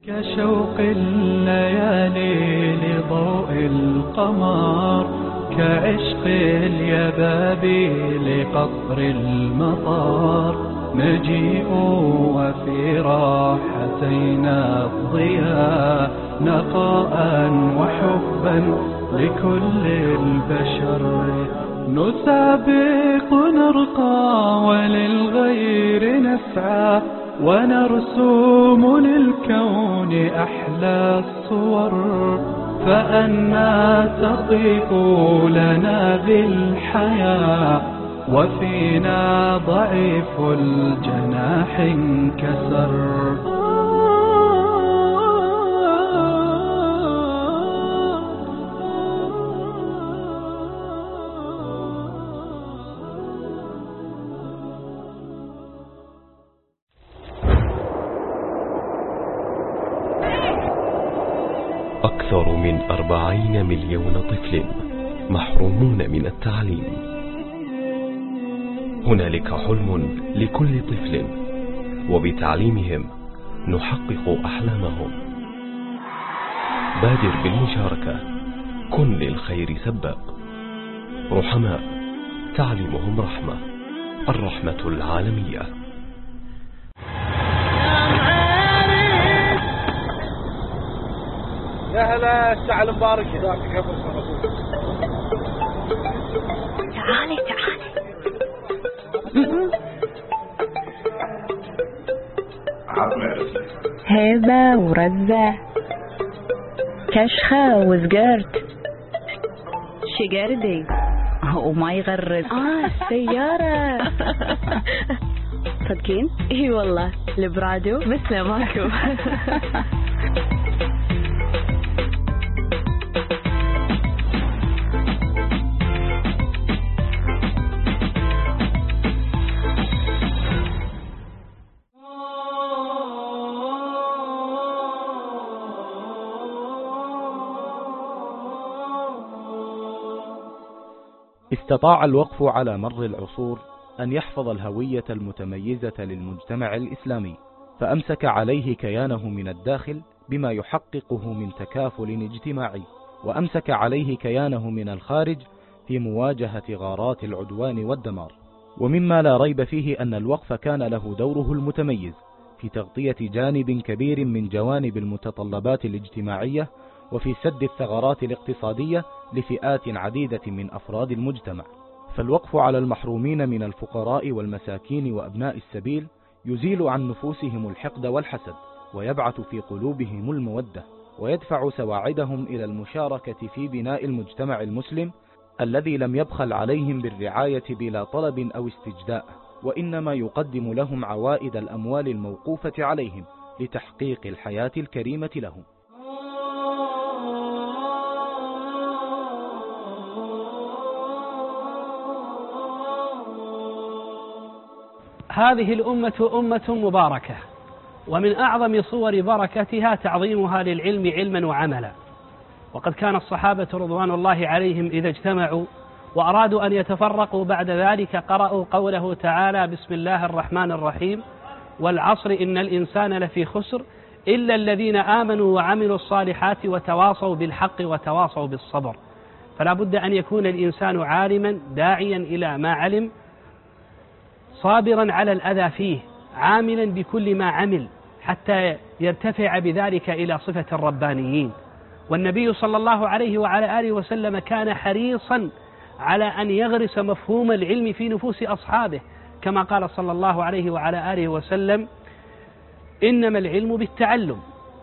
كشوق الليالي لضوء القمر، كعشق اليبابي لقطر المطر، نجيء وفي راحتينا الضياء، نقاء وحبا لكل البشر، نسابق نرقى وللغير نسعى، ونرسم للكون أحلى الصور، فأنا تطيق لنا بالحياة، وفينا ضعيف الجناح انكسر. أكثر من 40 مليون طفل محرومون من التعليم. هنالك حلم لكل طفل، وبتعليمهم نحقق أحلامهم. بادر بالمشاركة، كن للخير سباق. رحماء، تعليمهم رحمة. الرحمة العالمية. يا هلا، الساعة المباركة. تعالي هبة ورزة، كشخة وزقرت، شقردي وما يغرد. السيارة. صدقين؟ اي والله، البرادو مثله ماكو. استطاع الوقف على مر العصور أن يحفظ الهوية المتميزة للمجتمع الإسلامي، فأمسك عليه كيانه من الداخل بما يحققه من تكافل اجتماعي، وأمسك عليه كيانه من الخارج في مواجهة غارات العدوان والدمار. ومما لا ريب فيه أن الوقف كان له دوره المتميز في تغطية جانب كبير من جوانب المتطلبات الاجتماعية، وفي سد الثغرات الاقتصادية لفئات عديدة من أفراد المجتمع. فالوقف على المحرومين من الفقراء والمساكين وأبناء السبيل يزيل عن نفوسهم الحقد والحسد، ويبعث في قلوبهم المودة، ويدفع سواعدهم إلى المشاركة في بناء المجتمع المسلم الذي لم يبخل عليهم بالرعاية بلا طلب أو استجداء، وإنما يقدم لهم عوائد الأموال الموقوفة عليهم لتحقيق الحياة الكريمة لهم. هذه الأمة أمة مباركة، ومن أعظم صور بركتها تعظيمها للعلم علما وعملا. وقد كان الصحابة رضوان الله عليهم إذا اجتمعوا وأرادوا أن يتفرقوا بعد ذلك قرأوا قوله تعالى: بسم الله الرحمن الرحيم، والعصر إن الإنسان لفي خسر إلا الذين آمنوا وعملوا الصالحات وتواصوا بالحق وتواصوا بالصبر. فلا بد أن يكون الإنسان عالما داعيا إلى ما علم، صابرا على الأذى فيه، عاملا بكل ما عمل حتى يرتفع بذلك إلى صفة الربانيين. والنبي صلى الله عليه وعلى آله وسلم كان حريصا على أن يغرس مفهوم العلم في نفوس أصحابه، كما قال صلى الله عليه وعلى آله وسلم: إنما العلم بالتعلم.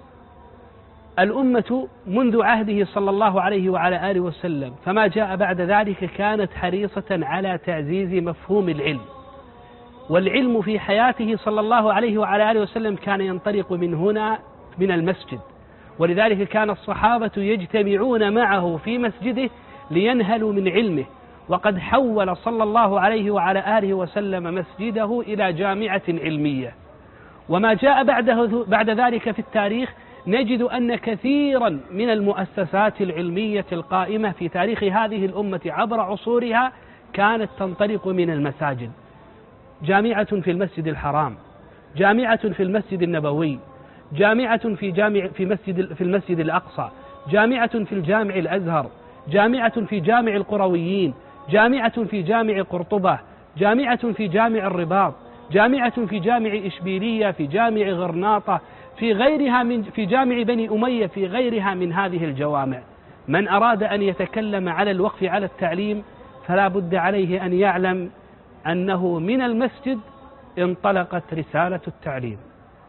الأمة منذ عهده صلى الله عليه وعلى آله وسلم فما جاء بعد ذلك كانت حريصة على تعزيز مفهوم العلم. والعلم في حياته صلى الله عليه وعلى آله وسلم كان ينطلق من هنا، من المسجد، ولذلك كان الصحابة يجتمعون معه في مسجده لينهلوا من علمه. وقد حول صلى الله عليه وعلى آله وسلم مسجده إلى جامعة علمية. وما جاء بعد ذلك في التاريخ نجد أن كثيرا من المؤسسات العلمية القائمة في تاريخ هذه الأمة عبر عصورها كانت تنطلق من المساجد. جامعة في المسجد الحرام، جامعة في المسجد النبوي، جامعة في المسجد الأقصى، جامعة في الجامع الأزهر، جامعة في جامع القرويين، جامعة في جامع قرطبة، جامعة في جامع الرباط، جامعة في جامع إشبيلية، في جامع غرناطة، في جامع بني أمية، في غيرها من هذه الجوامع. من أراد أن يتكلم على الوقف على التعليم فلا بد عليه أن يعلم أنه من المسجد انطلقت رسالة التعليم.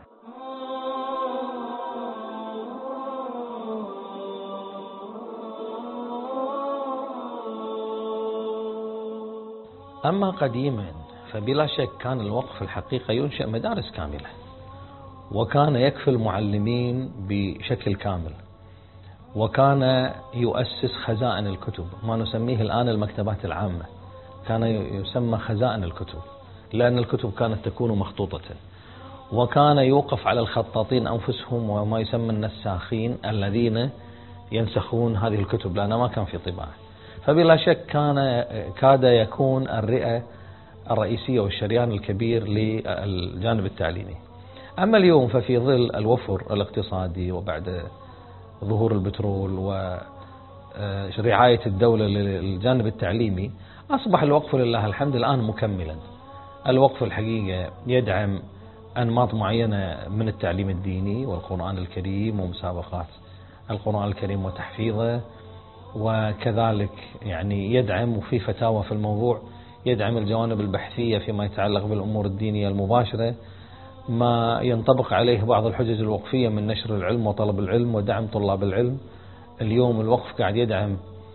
أما قديما فبلا شك كان الوقف في الحقيقة ينشئ مدارس كاملة، وكان يكفي المعلمين بشكل كامل، وكان يؤسس خزائن الكتب، ما نسميه الآن المكتبات العامة، كان يسمى خزائن الكتب لأن الكتب كانت تكون مخطوطة، وكان يوقف على الخطاطين أنفسهم وما يسمى النساخين الذين ينسخون هذه الكتب لأن ما كان في طباعة. فبلا شك كاد يكون الرئة الرئيسية والشريان الكبير للجانب التعليمي. أما اليوم ففي ظل الوفر الاقتصادي وبعد ظهور البترول ورعاية الدولة للجانب التعليمي أصبح الوقف لله الحمد الآن مكملا. الوقف الحقيقة يدعم أنماط معينة من التعليم الديني والقرآن الكريم ومسابقات القرآن الكريم وتحفيظه، وكذلك يعني يدعم وفي فتاوى في الموضوع يدعم الجوانب البحثية فيما يتعلق بالأمور الدينية المباشرة، ما ينطبق عليه بعض الحجج الوقفية من نشر العلم وطلب العلم ودعم طلاب العلم. اليوم الوقف قاعد يدعم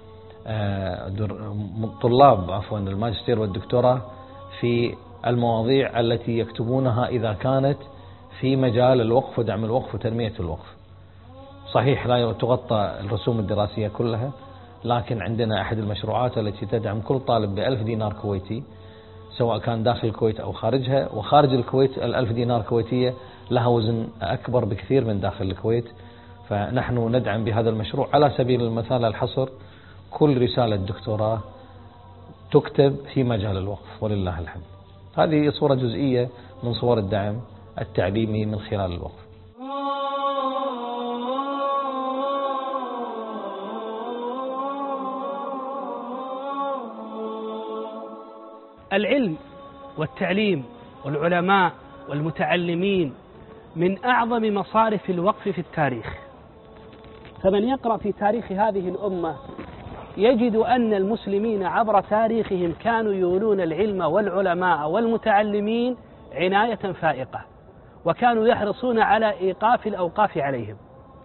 طلاب الماجستير والدكتوراه في المواضيع التي يكتبونها إذا كانت في مجال الوقف ودعم الوقف وتنمية الوقف. صحيح لا تغطى الرسوم الدراسية كلها، لكن عندنا أحد المشروعات التي تدعم كل طالب ب1000 دينار كويتي سواء كان داخل الكويت أو خارجها، وخارج الكويت 1000 دينار كويتية لها وزن أكبر بكثير من داخل الكويت. فنحن ندعم بهذا المشروع على سبيل المثال الحصر كل رسالة دكتوراه تكتب في مجال الوقف ولله الحمد. هذه صورة جزئية من صور الدعم التعليمي من خلال الوقف. العلم والتعليم والعلماء والمتعلمين من أعظم مصارف الوقف في التاريخ. فمن يقرأ في تاريخ هذه الأمة يجد أن المسلمين عبر تاريخهم كانوا يولون العلم والعلماء والمتعلمين عناية فائقة، وكانوا يحرصون على إيقاف الأوقاف عليهم.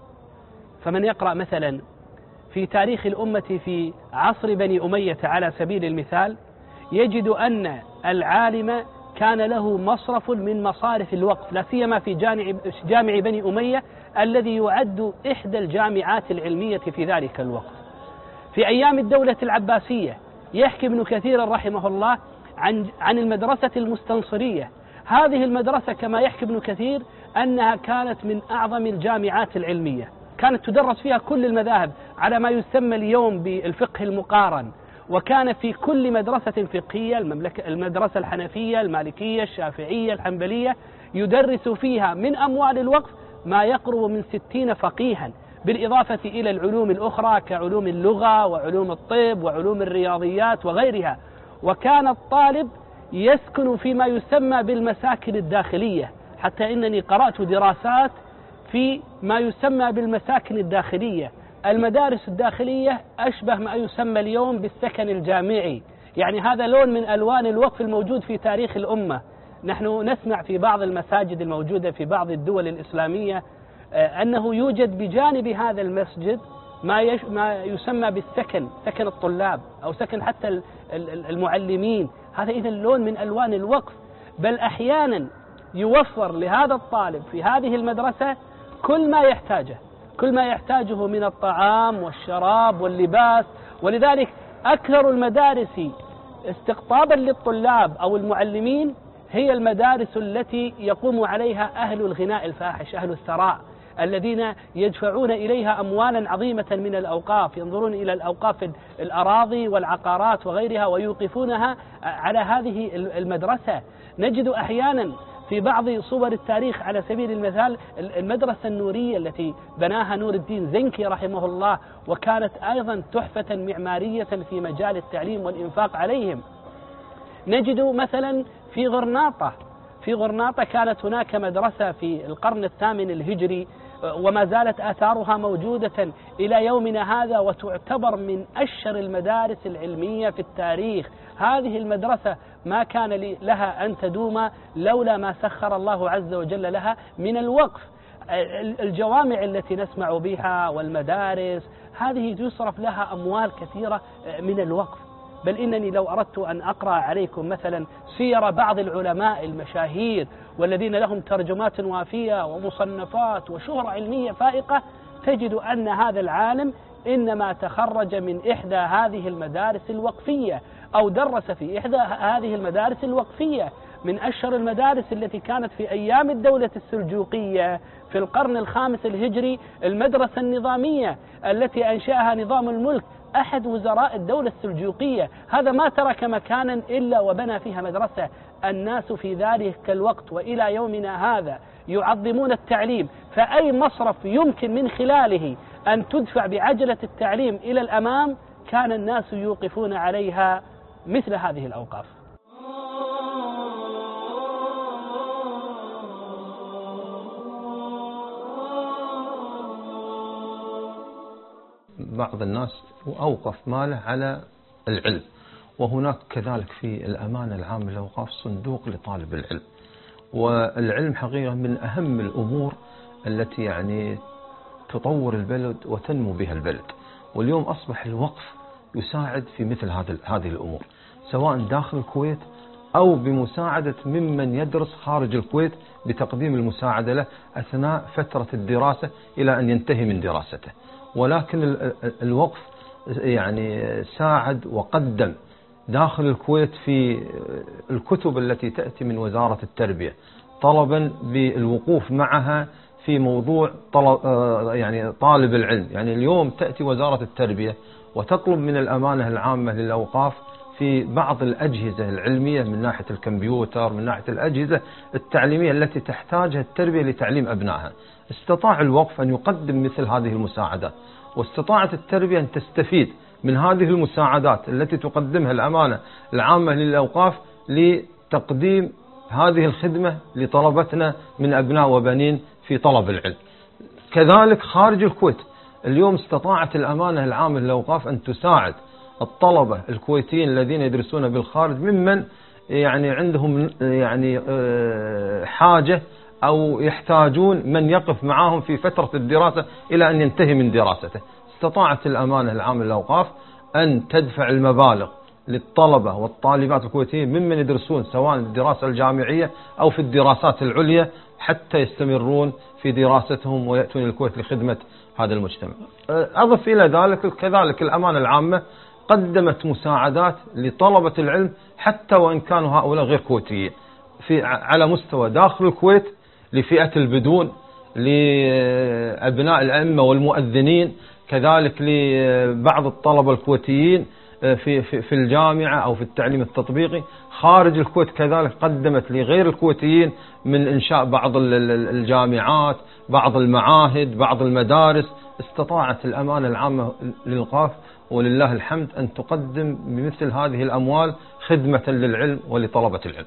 فمن يقرأ مثلا في تاريخ الأمة في عصر بني أمية على سبيل المثال يجد أن العالم كان له مصرف من مصارف الوقف، لا سيما في جامع بني أمية الذي يعد إحدى الجامعات العلمية في ذلك الوقت. في أيام الدولة العباسية يحكي ابن كثير رحمه الله عن المدرسة المستنصرية. هذه المدرسة كما يحكي ابن كثير أنها كانت من أعظم الجامعات العلمية، كانت تدرس فيها كل المذاهب على ما يسمى اليوم بالفقه المقارن، وكان في كل مدرسة فقهية المدرسة الحنفية المالكية الشافعية الحنبلية يدرس فيها من أموال الوقف ما يقرب من 60 فقيها، بالإضافة إلى العلوم الأخرى كعلوم اللغة وعلوم الطب وعلوم الرياضيات وغيرها. وكان الطالب يسكن فيما يسمى بالمساكن الداخلية، حتى إنني قرأت دراسات في ما يسمى بالمساكن الداخلية. المدارس الداخلية أشبه ما يسمى اليوم بالسكن الجامعي، يعني هذا لون من ألوان الوقف الموجود في تاريخ الأمة. نحن نسمع في بعض المساجد الموجودة في بعض الدول الإسلامية أنه يوجد بجانب هذا المسجد ما يسمى بالسكن، سكن الطلاب أو سكن حتى المعلمين. هذا إذن لون من ألوان الوقف، بل أحيانا يوفر لهذا الطالب في هذه المدرسة كل ما يحتاجه من الطعام والشراب واللباس. ولذلك أكثر المدارس استقطابا للطلاب أو المعلمين هي المدارس التي يقوم عليها أهل الغناء الفاحش، أهل الثراء، الذين يدفعون إليها أموالا عظيمة من الأوقاف، ينظرون إلى الأوقاف الأراضي والعقارات وغيرها ويوقفونها على هذه المدرسة. نجد أحيانا في بعض صور التاريخ على سبيل المثال المدرسة النورية التي بناها نور الدين زنكي رحمه الله، وكانت أيضا تحفة معمارية في مجال التعليم والإنفاق عليهم. نجد مثلا في غرناطة كانت هناك مدرسة في القرن الثامن الهجري، وما زالت آثارها موجودة إلى يومنا هذا، وتعتبر من أشهر المدارس العلمية في التاريخ. هذه المدرسة ما كان لها أن تدوم لولا ما سخر الله عز وجل لها من الوقف. الجوامع التي نسمع بها والمدارس هذه يصرف لها أموال كثيرة من الوقف. بل إنني لو أردت أن أقرأ عليكم مثلا سير بعض العلماء المشاهير والذين لهم ترجمات وافية ومصنفات وشهرة علمية فائقة، تجد أن هذا العالم إنما تخرج من إحدى هذه المدارس الوقفية أو درس في إحدى هذه المدارس الوقفية. من أشهر المدارس التي كانت في أيام الدولة السلجوقية في القرن الخامس الهجري المدرسة النظامية التي أنشأها نظام الملك أحد وزراء الدولة السلجوقية. هذا ما ترك مكانا إلا وبنى فيها مدرسة. الناس في ذلك الوقت وإلى يومنا هذا يعظمون التعليم، فأي مصرف يمكن من خلاله أن تدفع بعجلة التعليم إلى الأمام كان الناس يوقفون عليها مثل هذه الأوقاف. بعض الناس أوقف ماله على العلم، وهناك كذلك في الأمانة العامة للأوقاف صندوق لطالب العلم. والعلم حقيقة من أهم الأمور التي يعني تطور البلد وتنمو بها البلد، واليوم أصبح الوقف يساعد في مثل هذه الأمور، سواء داخل الكويت أو بمساعدة ممن يدرس خارج الكويت بتقديم المساعدة له أثناء فترة الدراسة إلى أن ينتهي من دراسته. ولكن الوقف يعني ساعد وقدم داخل الكويت في الكتب التي تأتي من وزارة التربية طلبا بالوقوف معها في موضوع طالب العلم. يعني اليوم تأتي وزارة التربية وتطلب من الأمانة العامة للأوقاف في بعض الأجهزة العلمية من ناحية الكمبيوتر، من ناحية الأجهزة التعليمية التي تحتاجها التربية لتعليم أبنائها. استطاع الوقف أن يقدم مثل هذه المساعدات، واستطاعت التربية أن تستفيد من هذه المساعدات التي تقدمها الأمانة العامة للأوقاف لتقديم هذه الخدمة لطلبتنا من أبناء وبنين في طلب العلم. كذلك خارج الكويت اليوم استطاعت الأمانة العامة للأوقاف أن تساعد الطلبة الكويتيين الذين يدرسون بالخارج ممن يعني عندهم يعني حاجة أو يحتاجون من يقف معهم في فترة الدراسة إلى أن ينتهي من دراسته. استطاعت الأمانة العامة للأوقاف أن تدفع المبالغ للطلبة والطالبات الكويتيين ممن يدرسون سواء الدراسة الجامعية أو في الدراسات العليا حتى يستمرون في دراستهم ويأتون الكويت لخدمة هذا المجتمع. أضف إلى ذلك كذلك الأمانة العامة قدمت مساعدات لطلبة العلم حتى وإن كانوا هؤلاء غير كويتيين على مستوى داخل الكويت لفئة البدون، لأبناء الأئمة والمؤذنين، كذلك لبعض الطلبة الكويتيين في الجامعة أو في التعليم التطبيقي. خارج الكويت كذلك قدمت لغير الكويتيين من إنشاء بعض الجامعات، بعض المعاهد، بعض المدارس. استطاعت الأمانة العامة للأوقاف ولله الحمد أن تقدم بمثل هذه الأموال خدمة للعلم ولطلبة العلم.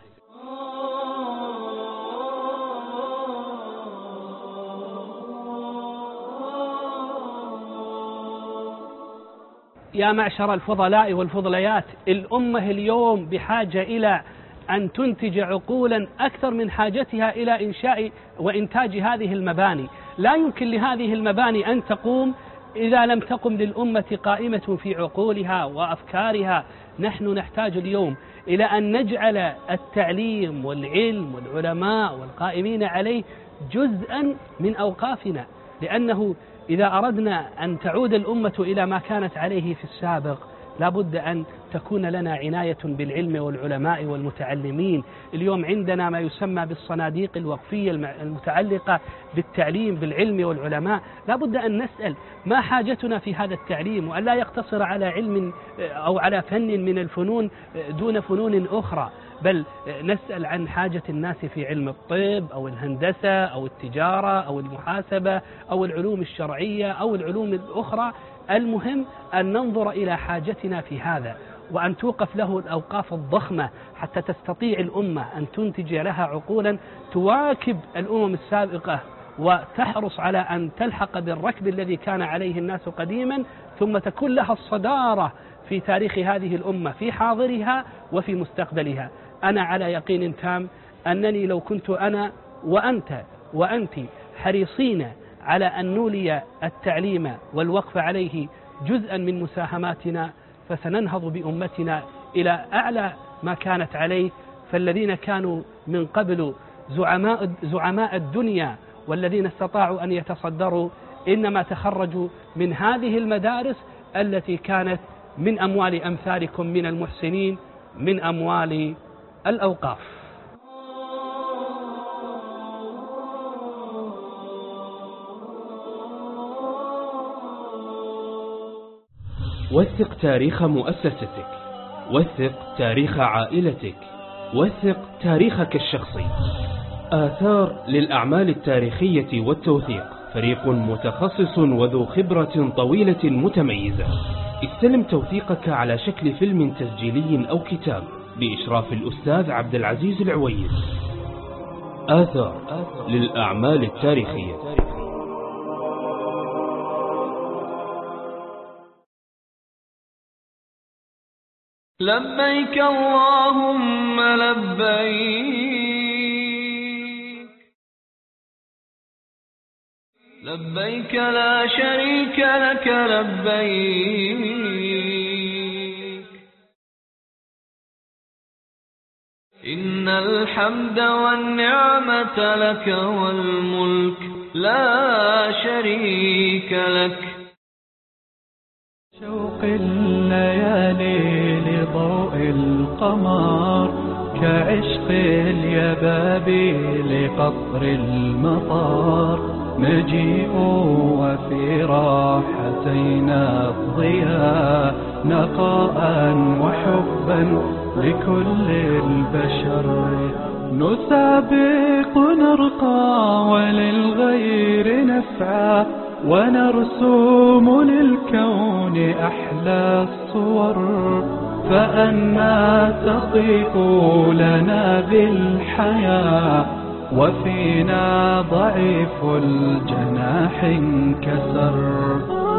يا معشر الفضلاء والفضليات، الأمة اليوم بحاجة إلى أن تنتج عقولا أكثر من حاجتها إلى إنشاء وإنتاج هذه المباني. لا يمكن لهذه المباني أن تقوم إذا لم تقم للأمة قائمة في عقولها وأفكارها. نحن نحتاج اليوم إلى أن نجعل التعليم والعلم والعلماء والقائمين عليه جزءا من أوقافنا، لأنه إذا أردنا أن تعود الأمة إلى ما كانت عليه في السابق لا بد أن تكون لنا عناية بالعلم والعلماء والمتعلمين. اليوم عندنا ما يسمى بالصناديق الوقفية المتعلقة بالتعليم بالعلم والعلماء. لا بد أن نسأل ما حاجتنا في هذا التعليم، وأن لا يقتصر على علم أو على فن من الفنون دون فنون أخرى. بل نسأل عن حاجة الناس في علم الطب أو الهندسة أو التجارة أو المحاسبة أو العلوم الشرعية أو العلوم الأخرى. المهم أن ننظر إلى حاجتنا في هذا، وأن توقف له الأوقاف الضخمة حتى تستطيع الأمة أن تنتج لها عقولا تواكب الأمم السابقة وتحرص على أن تلحق بالركب الذي كان عليه الناس قديما، ثم تكون لها الصدارة في تاريخ هذه الأمة في حاضرها وفي مستقبلها. أنا على يقين تام أنني لو كنت أنا وأنت حريصين على أن نولي التعليم والوقف عليه جزءا من مساهماتنا، فسننهض بأمتنا إلى أعلى ما كانت عليه. فالذين كانوا من قبل زعماء الدنيا والذين استطاعوا أن يتصدروا إنما تخرجوا من هذه المدارس التي كانت من أموال أمثالكم من المحسنين، من أموال الأوقاف. وثق تاريخ مؤسستك، وثق تاريخ عائلتك، وثق تاريخك الشخصي. آثار للأعمال التاريخية والتوثيق، فريق متخصص وذو خبرة طويلة متميزة. استلم توثيقك على شكل فيلم تسجيلي أو كتاب بإشراف الأستاذ عبد العزيز العويس. آثار للأعمال التاريخية. لبيك اللهم لبيك، لبيك لا شريك لك لبيك، إن الحمد والنعمة لك والملك لا شريك لك. شوق الليالي لضوء القمر، كعشق اليبابي لقطر المطار، نجيء وفي راحتينا الضياء، نقاء وحبا لكل البشر، نسابق نرقى وللغير نسعى، ونرسم للكون أحلى الصور، فأنا تطيق لنا بالحياة، وفينا ضعيف الجناح انكسر.